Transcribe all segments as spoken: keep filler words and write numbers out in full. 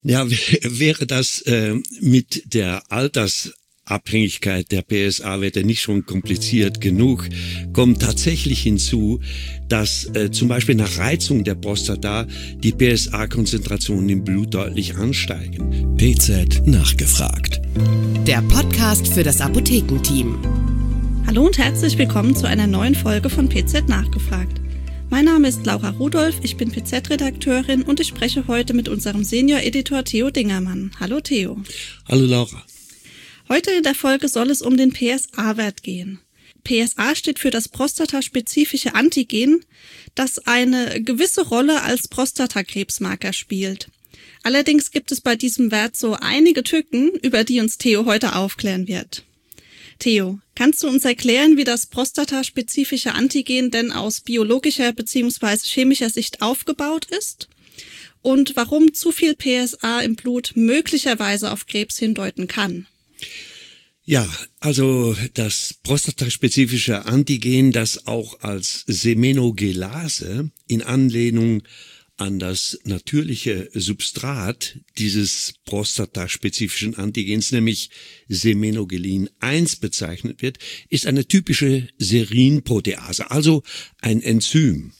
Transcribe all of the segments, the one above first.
Ja, wäre das äh, mit der Altersabhängigkeit der P S A-Werte nicht schon kompliziert genug, kommt tatsächlich hinzu, dass äh, zum Beispiel nach Reizung der Prostata die P S A-Konzentrationen im Blut deutlich ansteigen. P Z nachgefragt. Der Podcast für das Apothekenteam. Hallo und herzlich willkommen zu einer neuen Folge von P Z nachgefragt. Mein Name ist Laura Rudolph, ich bin P Z-Redakteurin und ich spreche heute mit unserem Senior-Editor Theo Dingermann. Hallo Theo. Hallo Laura. Heute in der Folge soll es um den P S A-Wert gehen. P S A steht für das prostataspezifische Antigen, das eine gewisse Rolle als Prostatakrebsmarker spielt. Allerdings gibt es bei diesem Wert so einige Tücken, über die uns Theo heute aufklären wird. Theo, kannst du uns erklären, wie das prostataspezifische Antigen denn aus biologischer bzw. chemischer Sicht aufgebaut ist? Und warum zu viel P S A im Blut möglicherweise auf Krebs hindeuten kann? Ja, also das prostataspezifische Antigen, das auch als Semenogelase in Anlehnung an das natürliche Substrat dieses prostataspezifischen Antigens, nämlich Semenogelin eins bezeichnet wird, ist eine typische Serinprotease, also ein Enzym.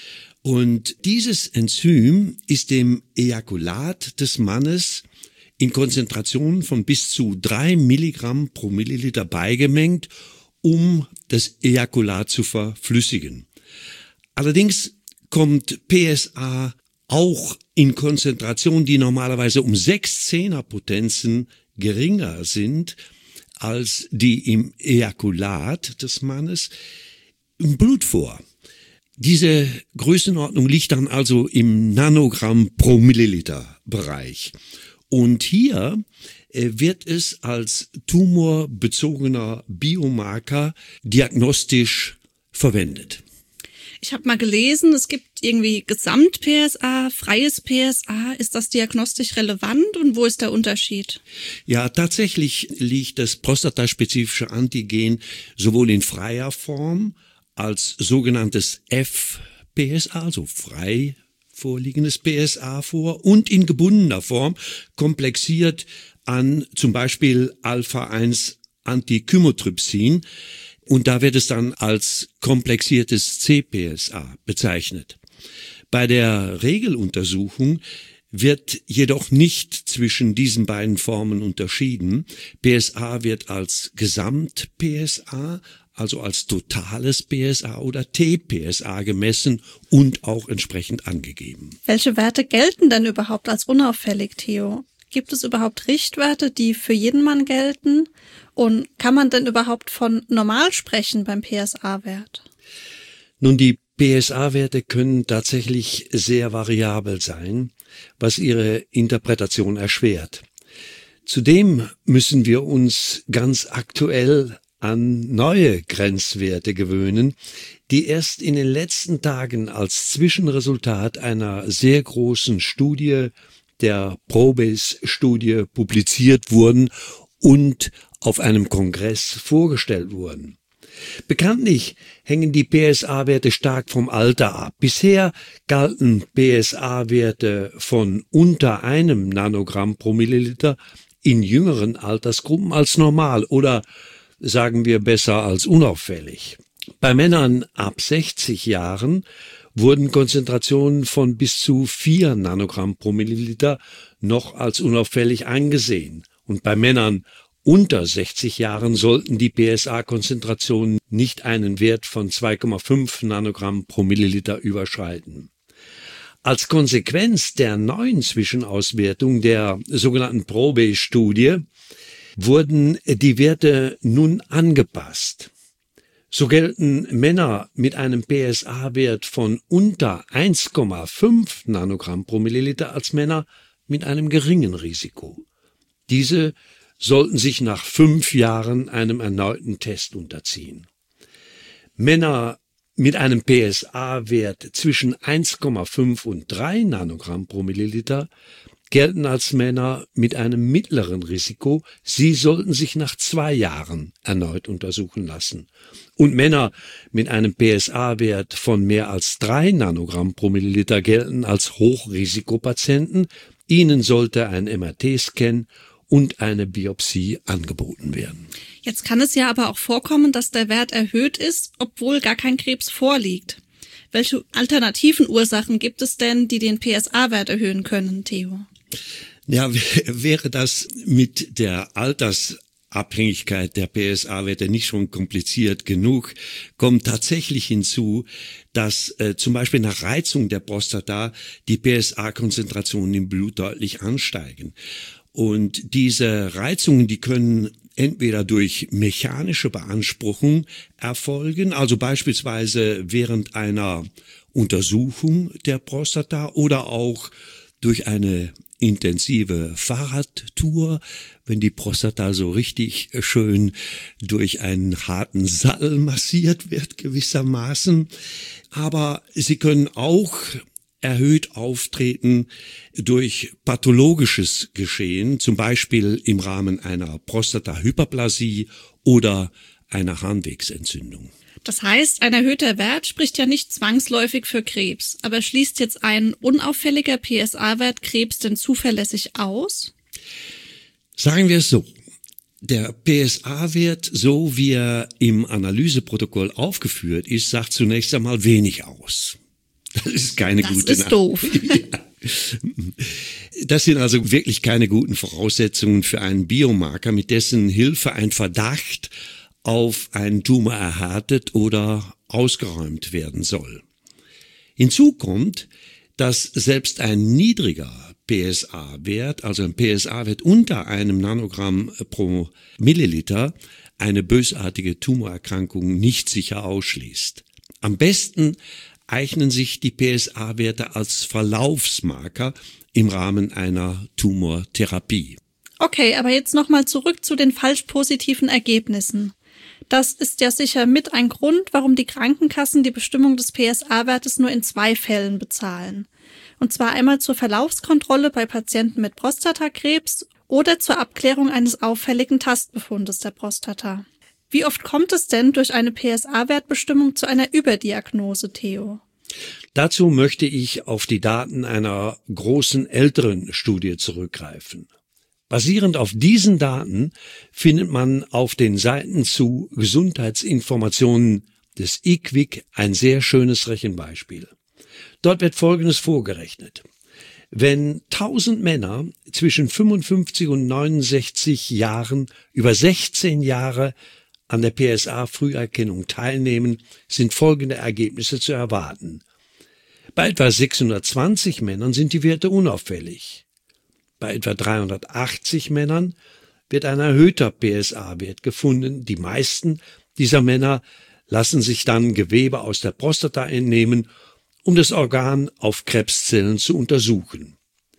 Und dieses Enzym ist dem Ejakulat des Mannes in Konzentrationen von bis zu drei Milligramm pro Milliliter beigemengt, um das Ejakulat zu verflüssigen. Allerdings kommt P S A auch in Konzentrationen, die normalerweise um sechs Zehnerpotenzen geringer sind als die im Ejakulat des Mannes, im Blut vor. Diese Größenordnung liegt dann also im Nanogramm pro Milliliter Bereich. Und hier äh, wird es als tumorbezogener Biomarker diagnostisch verwendet. Ich habe mal gelesen, es gibt irgendwie Gesamt-P S A, freies P S A. Ist das diagnostisch relevant und wo ist der Unterschied? Ja, tatsächlich liegt das prostataspezifische Antigen sowohl in freier Form als sogenanntes F P S A, also frei vorliegendes P S A vor, und in gebundener Form komplexiert an zum Beispiel Alpha eins Antichymotrypsin. Und da wird es dann als komplexiertes C P S A bezeichnet. Bei der Regeluntersuchung wird jedoch nicht zwischen diesen beiden Formen unterschieden. P S A wird als Gesamt-P S A, also als totales P S A oder T P S A gemessen und auch entsprechend angegeben. Welche Werte gelten denn überhaupt als unauffällig, Theo? Gibt es überhaupt Richtwerte, die für jeden Mann gelten? Und kann man denn überhaupt von normal sprechen beim P S A-Wert? Nun, die P S A-Werte können tatsächlich sehr variabel sein, was ihre Interpretation erschwert. Zudem müssen wir uns ganz aktuell an neue Grenzwerte gewöhnen, die erst in den letzten Tagen als Zwischenresultat einer sehr großen Studie, der PROBASE-Studie, publiziert wurden und auf einem Kongress vorgestellt wurden. Bekanntlich hängen die P S A-Werte stark vom Alter ab. Bisher galten P S A-Werte von unter einem Nanogramm pro Milliliter in jüngeren Altersgruppen als normal oder sagen wir besser als unauffällig. Bei Männern ab sechzig Jahren wurden Konzentrationen von bis zu vier Nanogramm pro Milliliter noch als unauffällig angesehen. Und bei Männern unter sechzig Jahren sollten die P S A-Konzentrationen nicht einen Wert von zwei Komma fünf Nanogramm pro Milliliter überschreiten. Als Konsequenz der neuen Zwischenauswertung der sogenannten PROBASE-Studie wurden die Werte nun angepasst. So gelten Männer mit einem P S A-Wert von unter eins Komma fünf Nanogramm pro Milliliter als Männer mit einem geringen Risiko. Diese sollten sich nach fünf Jahren einem erneuten Test unterziehen. Männer mit einem P S A-Wert zwischen eins Komma fünf und drei Nanogramm pro Milliliter gelten als Männer mit einem mittleren Risiko. Sie sollten sich nach zwei Jahren erneut untersuchen lassen. Und Männer mit einem P S A-Wert von mehr als drei Nanogramm pro Milliliter gelten als Hochrisikopatienten. Ihnen sollte ein M R T-Scan und eine Biopsie angeboten werden. Jetzt kann es ja aber auch vorkommen, dass der Wert erhöht ist, obwohl gar kein Krebs vorliegt. Welche alternativen Ursachen gibt es denn, die den P S A-Wert erhöhen können, Theo? Ja, wäre das mit der Altersabhängigkeit der P S A-Werte nicht schon kompliziert genug, kommt tatsächlich hinzu, dass äh, zum Beispiel nach Reizung der Prostata die P S A-Konzentrationen im Blut deutlich ansteigen. Und diese Reizungen, die können entweder durch mechanische Beanspruchung erfolgen, also beispielsweise während einer Untersuchung der Prostata oder auch durch eine intensive Fahrradtour, wenn die Prostata so richtig schön durch einen harten Sattel massiert wird gewissermaßen. Aber sie können auch erhöht auftreten durch pathologisches Geschehen, zum Beispiel im Rahmen einer Prostatahyperplasie oder einer Harnwegsentzündung. Das heißt, ein erhöhter Wert spricht ja nicht zwangsläufig für Krebs. Aber schließt jetzt ein unauffälliger P S A-Wert Krebs denn zuverlässig aus? Sagen wir es so. Der P S A-Wert, so wie er im Analyseprotokoll aufgeführt ist, sagt zunächst einmal wenig aus. Das ist keine das gute ist doof. Das sind also wirklich keine guten Voraussetzungen für einen Biomarker, mit dessen Hilfe ein Verdacht auf einen Tumor erhärtet oder ausgeräumt werden soll. Hinzu kommt, dass selbst ein niedriger P S A-Wert, also ein P S A-Wert unter einem Nanogramm pro Milliliter, eine bösartige Tumorerkrankung nicht sicher ausschließt. Am besten eignen sich die P S A-Werte als Verlaufsmarker im Rahmen einer Tumortherapie. Okay, aber jetzt nochmal zurück zu den falsch positiven Ergebnissen. Das ist ja sicher mit ein Grund, warum die Krankenkassen die Bestimmung des P S A-Wertes nur in zwei Fällen bezahlen. Und zwar einmal zur Verlaufskontrolle bei Patienten mit Prostatakrebs oder zur Abklärung eines auffälligen Tastbefundes der Prostata. Wie oft kommt es denn durch eine P S A-Wertbestimmung zu einer Überdiagnose, Theo? Dazu möchte ich auf die Daten einer großen älteren Studie zurückgreifen. Basierend auf diesen Daten findet man auf den Seiten zu Gesundheitsinformationen des I Q W I C ein sehr schönes Rechenbeispiel. Dort wird Folgendes vorgerechnet. Wenn tausend Männer zwischen fünfundfünfzig und neunundsechzig Jahren über sechzehn Jahre an der P S A-Früherkennung teilnehmen, sind folgende Ergebnisse zu erwarten. Bei etwa sechshundertzwanzig Männern sind die Werte unauffällig. Bei etwa dreihundertachtzig Männern wird ein erhöhter P S A-Wert gefunden. Die meisten dieser Männer lassen sich dann Gewebe aus der Prostata entnehmen, um das Organ auf Krebszellen zu untersuchen.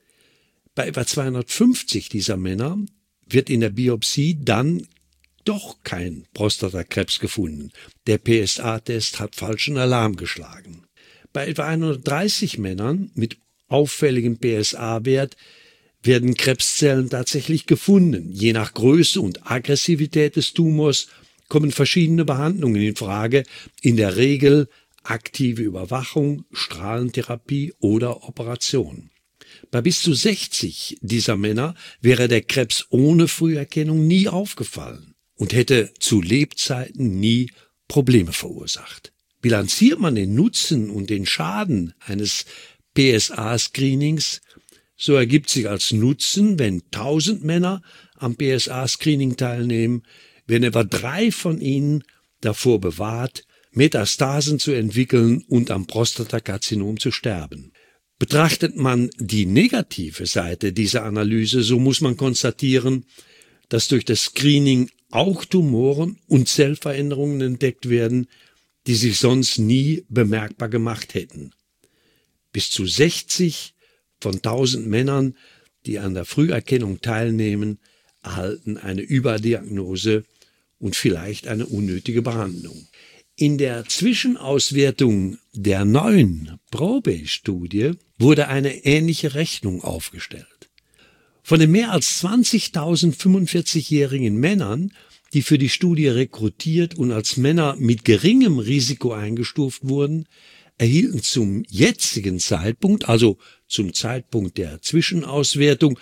Bei etwa zweihundertfünfzig dieser Männer wird in der Biopsie dann doch kein Prostatakrebs gefunden. Der P S A-Test hat falschen Alarm geschlagen. Bei etwa hundertdreißig Männern mit auffälligem P S A-Wert werden Krebszellen tatsächlich gefunden. Je nach Größe und Aggressivität des Tumors kommen verschiedene Behandlungen in Frage, in der Regel aktive Überwachung, Strahlentherapie oder Operation. Bei bis zu sechzig dieser Männer wäre der Krebs ohne Früherkennung nie aufgefallen und hätte zu Lebzeiten nie Probleme verursacht. Bilanziert man den Nutzen und den Schaden eines P S A-Screenings, so ergibt sich als Nutzen, wenn tausend Männer am P S A-Screening teilnehmen, werden etwa drei von ihnen davor bewahrt, Metastasen zu entwickeln und am Prostatakarzinom zu sterben. Betrachtet man die negative Seite dieser Analyse, so muss man konstatieren, dass durch das Screening auch Tumoren und Zellveränderungen entdeckt werden, die sich sonst nie bemerkbar gemacht hätten. Bis zu sechzig von tausend Männern, die an der Früherkennung teilnehmen, erhalten eine Überdiagnose und vielleicht eine unnötige Behandlung. In der Zwischenauswertung der neuen Probase-Studie wurde eine ähnliche Rechnung aufgestellt. Von den mehr als zwanzigtausend fünfundvierzigjährigen Männern, die für die Studie rekrutiert und als Männer mit geringem Risiko eingestuft wurden, erhielten zum jetzigen Zeitpunkt, also zum Zeitpunkt der Zwischenauswertung,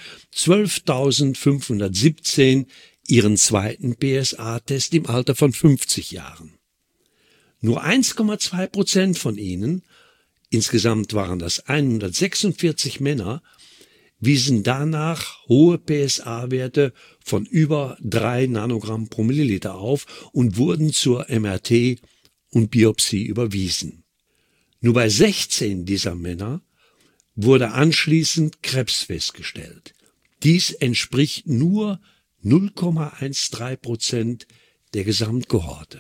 zwölftausendfünfhundertsiebzehn ihren zweiten P S A-Test im Alter von fünfzig Jahren. Nur eins Komma zwei Prozent von ihnen, insgesamt waren das hundertsechsundvierzig Männer, wiesen danach hohe P S A-Werte von über drei Nanogramm pro Milliliter auf und wurden zur M R T und Biopsie überwiesen. Nur bei sechzehn dieser Männer wurde anschließend Krebs festgestellt. Dies entspricht nur null Komma dreizehn Prozent der Gesamtkohorte.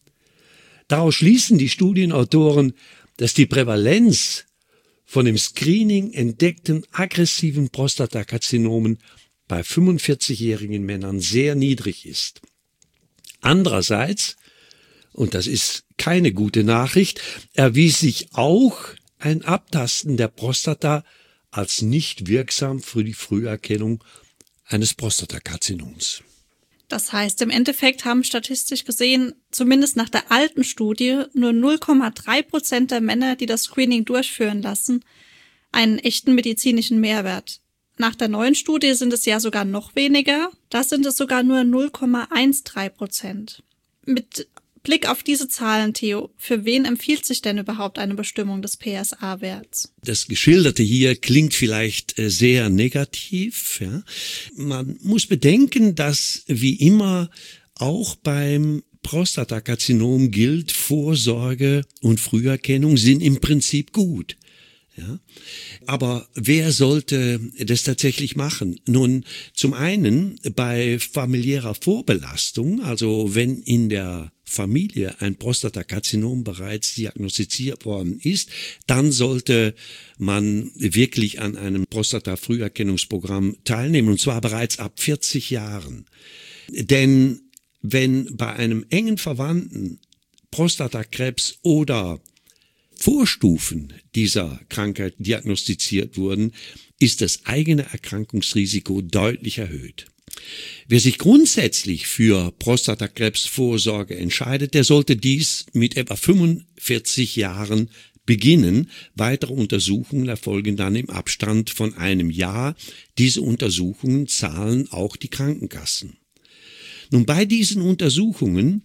Daraus schließen die Studienautoren, dass die Prävalenz von dem Screening entdeckten aggressiven Prostatakarzinomen bei fünfundvierzigjährigen Männern sehr niedrig ist. Andererseits, und das ist keine gute Nachricht, erwies sich auch ein Abtasten der Prostata als nicht wirksam für die Früherkennung eines Prostatakarzinoms. Das heißt, im Endeffekt haben statistisch gesehen, zumindest nach der alten Studie, nur null Komma drei Prozent der Männer, die das Screening durchführen lassen, einen echten medizinischen Mehrwert. Nach der neuen Studie sind es ja sogar noch weniger, da sind es sogar nur null Komma dreizehn Prozent. Mit Blick auf diese Zahlen, Theo, für wen empfiehlt sich denn überhaupt eine Bestimmung des P S A-Werts? Das Geschilderte hier klingt vielleicht sehr negativ. Ja. Man muss bedenken, dass wie immer auch beim Prostatakarzinom gilt, Vorsorge und Früherkennung sind im Prinzip gut. Ja. Aber wer sollte das tatsächlich machen? Nun, zum einen bei familiärer Vorbelastung, also wenn in der Familie ein Prostatakarzinom bereits diagnostiziert worden ist, dann sollte man wirklich an einem Prostata-Früherkennungsprogramm teilnehmen, und zwar bereits ab vierzig Jahren. Denn wenn bei einem engen Verwandten Prostatakrebs oder Vorstufen dieser Krankheit diagnostiziert wurden, ist das eigene Erkrankungsrisiko deutlich erhöht. Wer sich grundsätzlich für Prostatakrebsvorsorge entscheidet, der sollte dies mit etwa fünfundvierzig Jahren beginnen. Weitere Untersuchungen erfolgen dann im Abstand von einem Jahr. Diese Untersuchungen zahlen auch die Krankenkassen. Nun, bei diesen Untersuchungen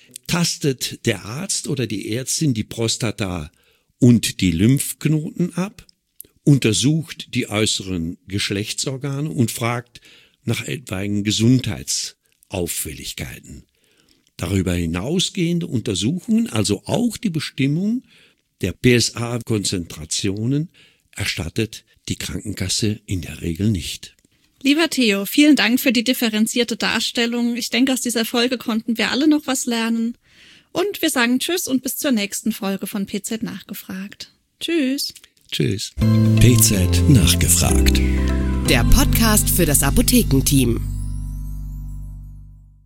tastet der Arzt oder die Ärztin die Prostata und die Lymphknoten ab, untersucht die äußeren Geschlechtsorgane und fragt nach etwaigen Gesundheitsauffälligkeiten. Darüber hinausgehende Untersuchungen, also auch die Bestimmung der P S A-Konzentrationen, erstattet die Krankenkasse in der Regel nicht. Lieber Theo, vielen Dank für die differenzierte Darstellung. Ich denke, aus dieser Folge konnten wir alle noch was lernen. Und wir sagen Tschüss und bis zur nächsten Folge von P Z Nachgefragt. Tschüss. Tschüss. P Z Nachgefragt. Der Podcast für das Apothekenteam.